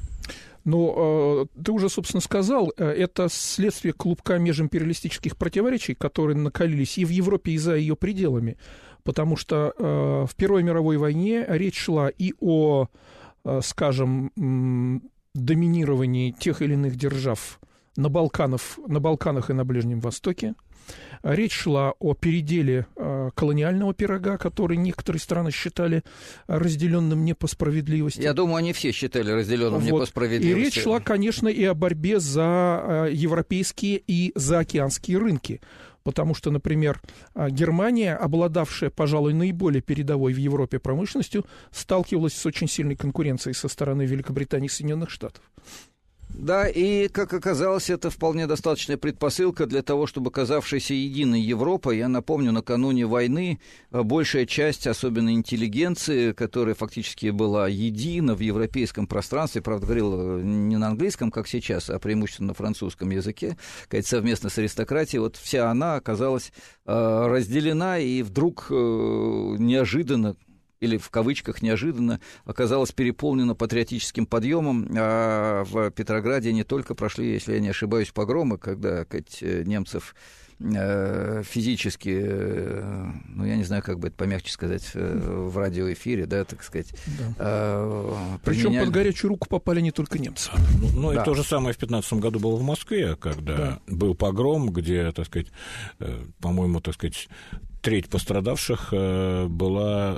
Ну, ты уже, собственно, сказал, это следствие клубка межимпериалистических противоречий, которые накалились и в Европе, и за ее пределами. Потому что э, в Первой мировой войне речь шла и о, э, скажем, м, доминировании тех или иных держав на, Балканов, на Балканах и на Ближнем Востоке. Речь шла о переделе э, колониального пирога, который некоторые страны считали разделенным не по справедливости. Я думаю, они все считали разделенным вот. не по справедливости. И речь шла, конечно, и о борьбе за э, европейские и заокеанские рынки. Потому что, например, Германия, обладавшая, пожалуй, наиболее передовой в Европе промышленностью, сталкивалась с очень сильной конкуренцией со стороны Великобритании и Соединенных Штатов. Да, и, как оказалось, это вполне достаточная предпосылка для того, чтобы казавшаяся единой Европа, я напомню, накануне войны большая часть, особенно интеллигенции, которая фактически была едина в европейском пространстве, правда, говорила не на английском, как сейчас, а преимущественно на французском языке, сказать, совместно с аристократией, вот вся она оказалась разделена и вдруг неожиданно, или в кавычках неожиданно, оказалась переполнена патриотическим подъемом. А в Петрограде не только прошли, если я не ошибаюсь, погромы, когда сказать, немцев физически, ну, я не знаю, как бы это помягче сказать, в радиоэфире, да, так сказать. Да. Причем применяли... под горячую руку попали не только немцы. Ну, да. И то же самое в пятнадцатом году было в Москве, когда да. был погром, где, так сказать, по-моему, так сказать, треть пострадавших была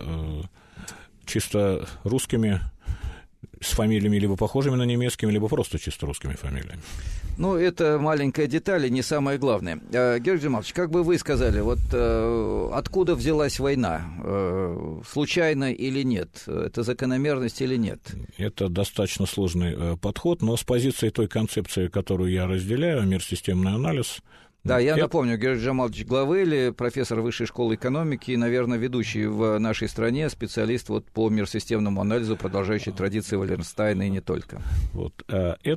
чисто русскими, с фамилиями либо похожими на немецкими, либо просто чисто русскими фамилиями. Ну, это маленькая деталь, и не самое главное. Георгий Джамалович, как бы вы сказали, вот э, откуда взялась война? Э, случайно или нет? Это закономерность или нет? Это достаточно сложный э, подход, но с позиции той концепции, которую я разделяю, мир-системный анализ. Да, я Это... напомню, Георгий Джамалович Главели, профессор Высшей школы экономики и, наверное, ведущий в нашей стране специалист вот по мирсистемному анализу, продолжающий традиции Валенстайна и не только. Вот, это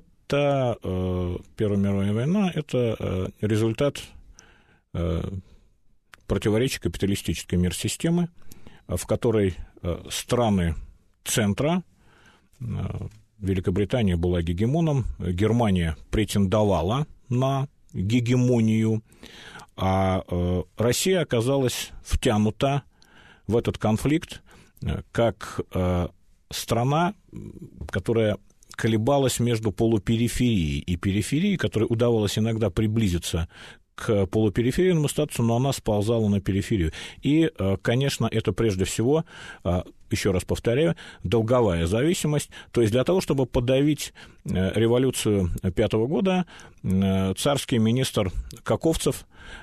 Первая мировая война – это результат противоречий капиталистической мирсистемы, в которой страны центра Великобритания была гегемоном, Германия претендовала на гегемонию, а э, Россия оказалась втянута в этот конфликт как э, страна, которая колебалась между полупериферией и периферией, которой удавалось иногда приблизиться к полупериферийному статусу, но она сползала на периферию. И, конечно, это прежде всего, еще раз повторяю, долговая зависимость. То есть для того, чтобы подавить революцию пятого года, царский министр Каковцев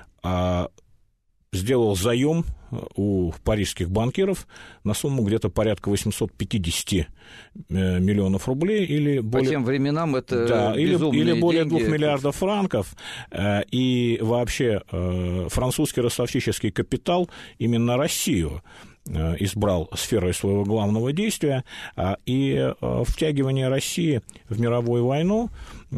сделал заем у парижских банкиров на сумму где-то порядка восемьсот пятьдесят миллионов рублей или более... По тем временам это да, безумные или, или более деньги. двух миллиардов франков, и вообще французский ростовщический капитал именно Россию избрал сферой своего главного действия, и втягивание России в мировую войну,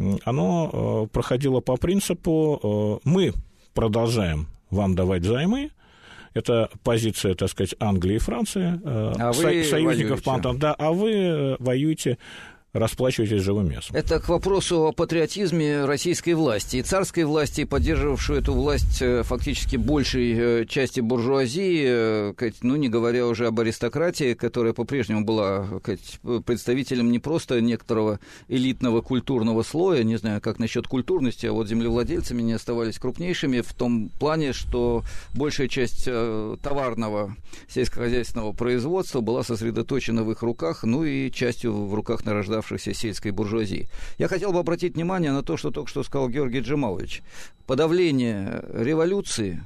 оно проходило по принципу «мы продолжаем вам давать займы». Это позиция, так сказать, Англии и Франции, а со- союзников Пантон, да, а вы воюете, расплачиваетесь живым мясом. Это к вопросу о патриотизме российской власти и царской власти, поддерживавшую эту власть фактически большей части буржуазии, ну, не говоря уже об аристократии, которая по-прежнему была представителем не просто некоторого элитного культурного слоя, не знаю, как насчет культурности, а вот землевладельцами не оставались крупнейшими в том плане, что большая часть товарного сельскохозяйственного производства была сосредоточена в их руках, ну и частью в руках нарождавшихся сельской буржуазии. Я хотел бы обратить внимание на то, что только что сказал Георгий Джамалович. Подавление революции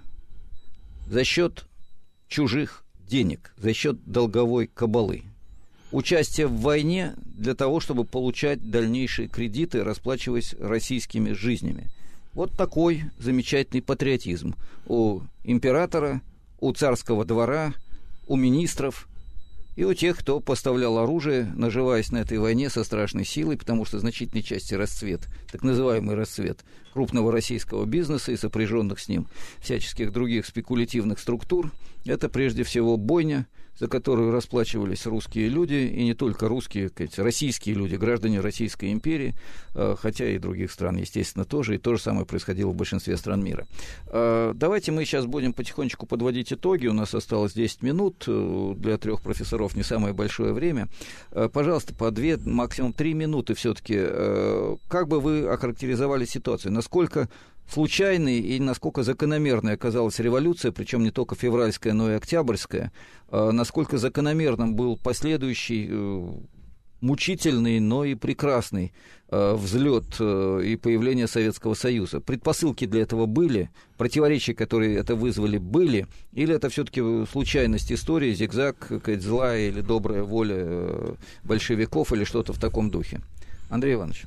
за счет чужих денег, за счет долговой кабалы. Участие в войне для того, чтобы получать дальнейшие кредиты, расплачиваясь российскими жизнями. Вот такой замечательный патриотизм у императора, у царского двора, у министров и у тех, кто поставлял оружие, наживаясь на этой войне со страшной силой, потому что значительной части расцвет, так называемый расцвет крупного российского бизнеса и сопряженных с ним всяческих других спекулятивных структур, это прежде всего бойня, за которую расплачивались русские люди, и не только русские, сказать, российские люди, граждане Российской империи, хотя и других стран, естественно, тоже, и то же самое происходило в большинстве стран мира. Давайте мы сейчас будем потихонечку подводить итоги, у нас осталось десять минут, для трех профессоров не самое большое время. Пожалуйста, по две, максимум три минуты все-таки, как бы вы охарактеризовали ситуацию, насколько случайной и насколько закономерной оказалась революция, причем не только февральская, но и октябрьская, насколько закономерным был последующий мучительный, но и прекрасный взлет и появление Советского Союза. Предпосылки для этого были, противоречия, которые это вызвали, были, или это все-таки случайность истории, зигзаг, какая-то злая или добрая воля большевиков или что-то в таком духе? Андрей Иванович.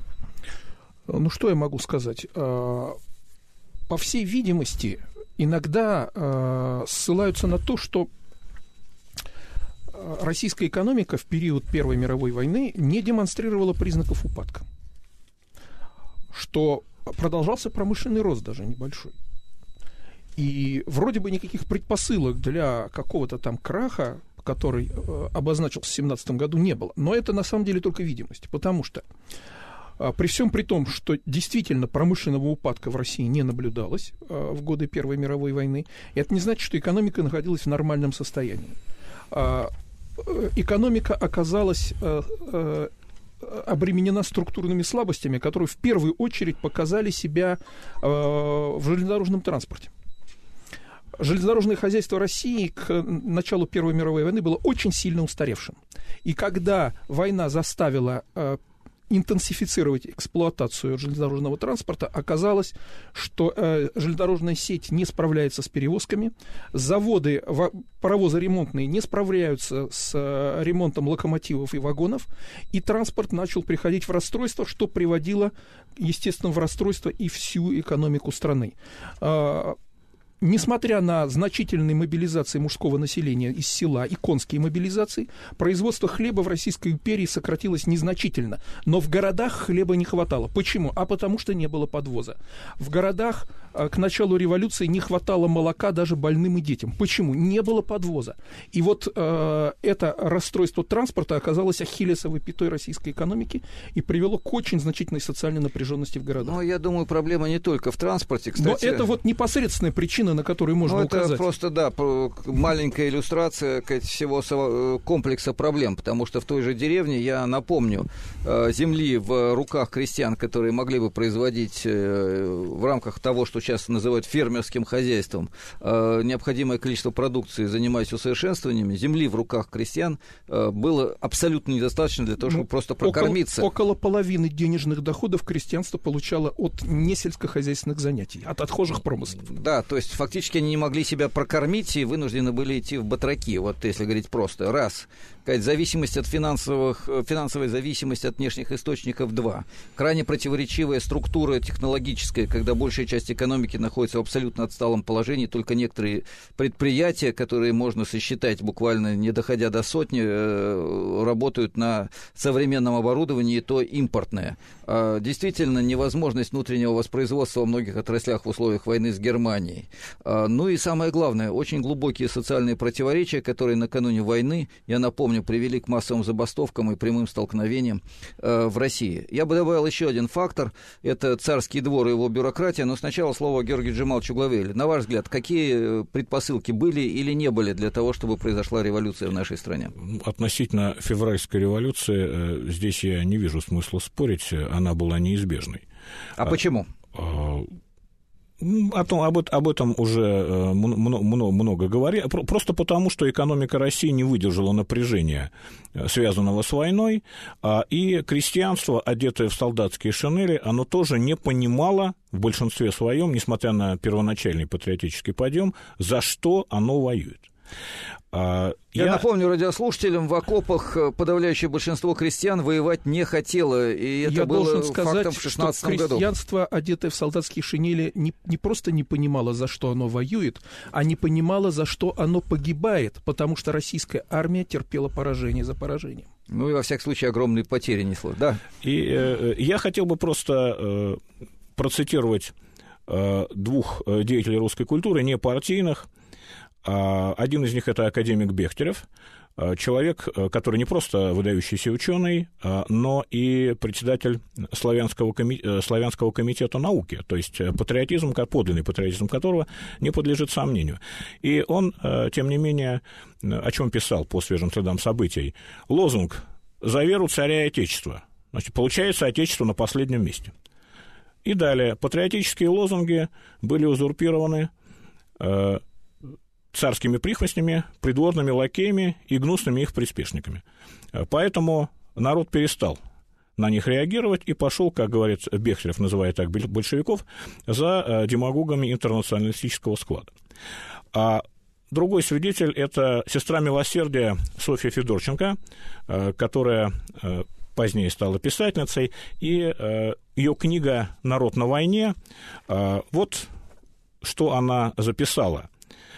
Ну, что я могу сказать? По всей видимости, иногда э, ссылаются на то, что российская экономика в период Первой мировой войны не демонстрировала признаков упадка, что продолжался промышленный рост даже небольшой. И вроде бы никаких предпосылок для какого-то там краха, который э, обозначился в семнадцатом году, не было. Но это на самом деле только видимость, потому что при всем при том, что действительно промышленного упадка в России не наблюдалось э, в годы Первой мировой войны, это не значит, что экономика находилась в нормальном состоянии. Э, экономика оказалась э, э, обременена структурными слабостями, которые в первую очередь показали себя э, в железнодорожном транспорте. Железнодорожное хозяйство России к началу Первой мировой войны было очень сильно устаревшим. И когда война заставила э, интенсифицировать эксплуатацию железнодорожного транспорта, оказалось, что э, железнодорожная сеть не справляется с перевозками, заводы, во, паровозы ремонтные не справляются с э, ремонтом локомотивов и вагонов, и транспорт начал приходить в расстройство, что приводило, естественно, в расстройство и всю экономику страны. Э, несмотря на значительные мобилизации мужского населения из села и конские мобилизации, производство хлеба в Российской империи сократилось незначительно. Но в городах хлеба не хватало. Почему? А потому что не было подвоза. В городах к началу революции не хватало молока даже больным и детям. Почему? Не было подвоза. И вот э, это расстройство транспорта оказалось ахиллесовой пятой российской экономики и привело к очень значительной социальной напряженности в городах. Но я думаю, проблема не только в транспорте. Кстати, но это вот непосредственная причина, на которую можно ну, указать. Это просто, да, маленькая иллюстрация всего комплекса проблем, потому что в той же деревне, я напомню, земли в руках крестьян, которые могли бы производить в рамках того, что сейчас называют фермерским хозяйством, необходимое количество продукции, занимаясь усовершенствованиями, земли в руках крестьян было абсолютно недостаточно для того, чтобы ну, просто прокормиться. Около, около половины денежных доходов крестьянство получало от несельскохозяйственных занятий, от отхожих промыслов. Да, то есть фактически они не могли себя прокормить и вынуждены были идти в батраки, вот если говорить просто. Раз. Зависимость от финансовых, финансовая зависимость от внешних источников. Два. Крайне противоречивая структура технологическая, когда большая часть экономики находится в абсолютно отсталом положении, только некоторые предприятия, которые можно сосчитать буквально не доходя до сотни, работают на современном оборудовании, то импортное. Действительно, невозможность внутреннего воспроизводства во многих отраслях в условиях войны с Германией. Ну и самое главное, очень глубокие социальные противоречия, которые накануне войны, я напомню, привели к массовым забастовкам и прямым столкновениям э, в России. Я бы добавил еще один фактор, это царский двор и его бюрократия, но сначала слово Георгию Джемаловичу Главель. На ваш взгляд, какие предпосылки были или не были для того, чтобы произошла революция в нашей стране? Относительно февральской революции, э, здесь я не вижу смысла спорить, она была неизбежной. А, а почему? А, О том, об, об этом уже много, много говорили. Просто потому, что экономика России не выдержала напряжения, связанного с войной, и крестьянство, одетое в солдатские шинели, оно тоже не понимало в большинстве своем, несмотря на первоначальный патриотический подъем, за что оно воюет. Я, Я напомню радиослушателям, в окопах подавляющее большинство крестьян воевать не хотело, и это Я было должен сказать, фактом в шестнадцатом году. Что крестьянство, одетое в солдатские шинели, не, не просто не понимало, за что оно воюет, а не понимало, за что оно погибает, потому что российская армия терпела поражение за поражением. Ну и, во всяком случае, огромные потери несло. Да. И э, я хотел бы просто э, процитировать э, двух деятелей русской культуры, не партийных. Один из них – это академик Бехтерев, человек, который не просто выдающийся ученый, но и председатель Славянского, коми... Славянского комитета науки, то есть патриотизм, подлинный патриотизм которого не подлежит сомнению. И он, тем не менее, о чем писал по свежим следам событий? Лозунг «За веру царя и отечества». Значит, получается, отечество на последнем месте. И далее. Патриотические лозунги были узурпированы царскими прихвостнями, придворными лакеями и гнусными их приспешниками. Поэтому народ перестал на них реагировать и пошел, как говорит Бехтерев, называя так большевиков, за демагогами интернационалистического склада. А другой свидетель – это сестра милосердия Софья Федорченко, которая позднее стала писательницей, и ее книга «Народ на войне», вот что она записала.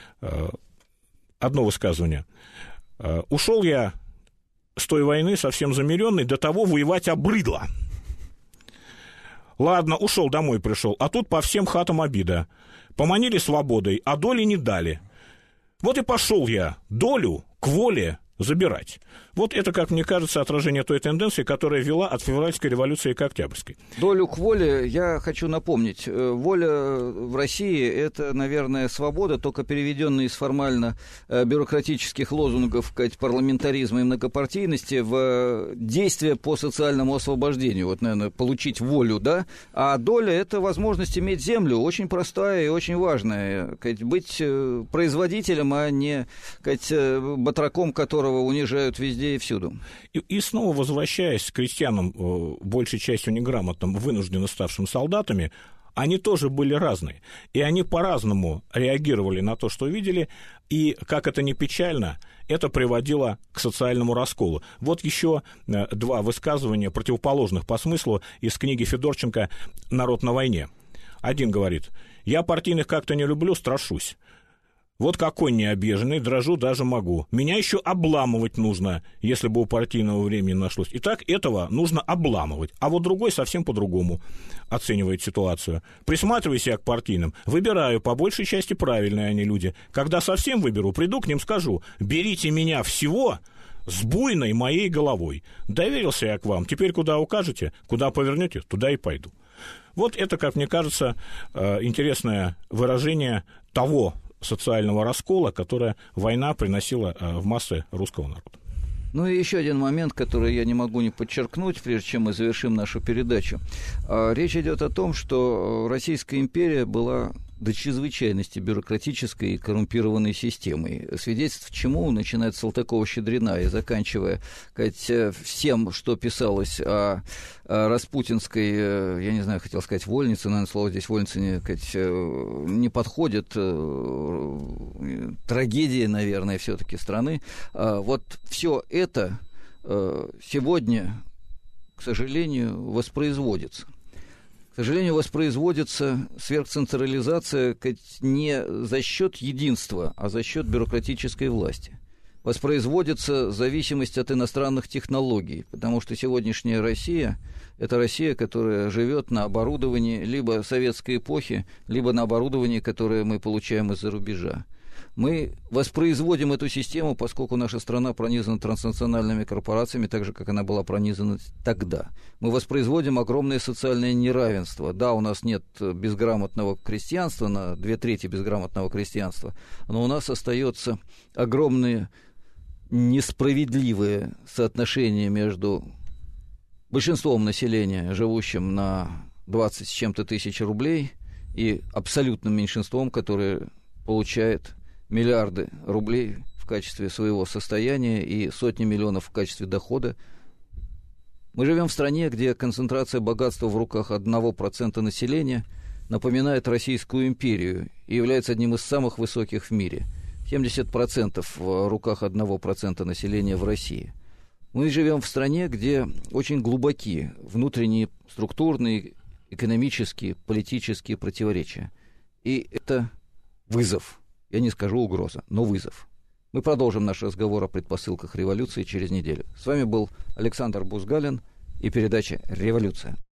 Одно высказывание. «Ушел я с той войны совсем замеренный, до того воевать обрыдло. Ладно, ушел, домой пришел, а тут по всем хатам обида. Поманили свободой, а доли не дали. Вот и пошел я долю к воле забирать». Вот это, как мне кажется, отражение той тенденции, которая вела от февральской революции к октябрьской. Долю к воле я хочу напомнить. Воля в России – это, наверное, свобода, только переведенная из формально бюрократических лозунгов парламентаризма и многопартийности в действие по социальному освобождению. Вот, наверное, получить волю, да? А доля – это возможность иметь землю, очень простая и очень важная. Быть производителем, а не батраком, которого унижают везде и всюду. И, и снова возвращаясь к крестьянам, большей частью неграмотным, вынужденно ставшим солдатами, они тоже были разные. И они по-разному реагировали на то, что видели, и, как это ни печально, это приводило к социальному расколу. Вот еще два высказывания, противоположных по смыслу, из книги Федорченко «Народ на войне». Один говорит: я партийных как-то не люблю, страшусь. Вот какой не обиженный, дрожу даже могу. Меня еще обламывать нужно, если бы у партийного времени нашлось. Итак, этого нужно обламывать. А вот другой совсем по-другому оценивает ситуацию. Присматриваюсь я к партийным, выбираю по большей части правильные они люди. Когда совсем выберу, приду к ним, скажу: берите меня всего с буйной моей головой. Доверился я к вам, теперь куда укажете, куда повернете, туда и пойду. Вот это, как мне кажется, интересное выражение того социального раскола, которое война приносила в массы русского народа. Ну и еще один момент, который я не могу не подчеркнуть, прежде чем мы завершим нашу передачу. Речь идет о том, что Российская империя была до чрезвычайности бюрократической и коррумпированной системой. Свидетельств чему, начиная от Салтыкова-Щедрина и заканчивая, сказать, всем, что писалось о, о распутинской, я не знаю, хотел сказать, вольнице, наверное, слово здесь вольница не, сказать, не подходит, трагедии, наверное, все-таки страны. Вот все это сегодня, к сожалению, воспроизводится. К сожалению, воспроизводится сверхцентрализация не за счет единства, а за счет бюрократической власти. Воспроизводится зависимость от иностранных технологий, потому что сегодняшняя Россия – это Россия, которая живет на оборудовании либо советской эпохи, либо на оборудовании, которое мы получаем из-за рубежа. Мы воспроизводим эту систему, поскольку наша страна пронизана транснациональными корпорациями, так же, как она была пронизана тогда. Мы воспроизводим огромное социальное неравенство. Да, у нас нет безграмотного крестьянства, на две трети безграмотного крестьянства, но у нас остается огромное несправедливое соотношение между большинством населения, живущим на двадцать с чем-то тысяч рублей, и абсолютным меньшинством, которое получает миллиарды рублей в качестве своего состояния и сотни миллионов в качестве дохода. Мы живем в стране, где концентрация богатства в руках одного процента населения напоминает Российскую империю и является одним из самых высоких в мире. семьдесят процентов в руках одного процента населения в России. Мы живем в стране, где очень глубокие внутренние структурные, экономические, политические противоречия. И это вызов. Я не скажу угроза, но вызов. Мы продолжим наш разговор о предпосылках революции через неделю. С вами был Александр Бузгалин и передача «Революция».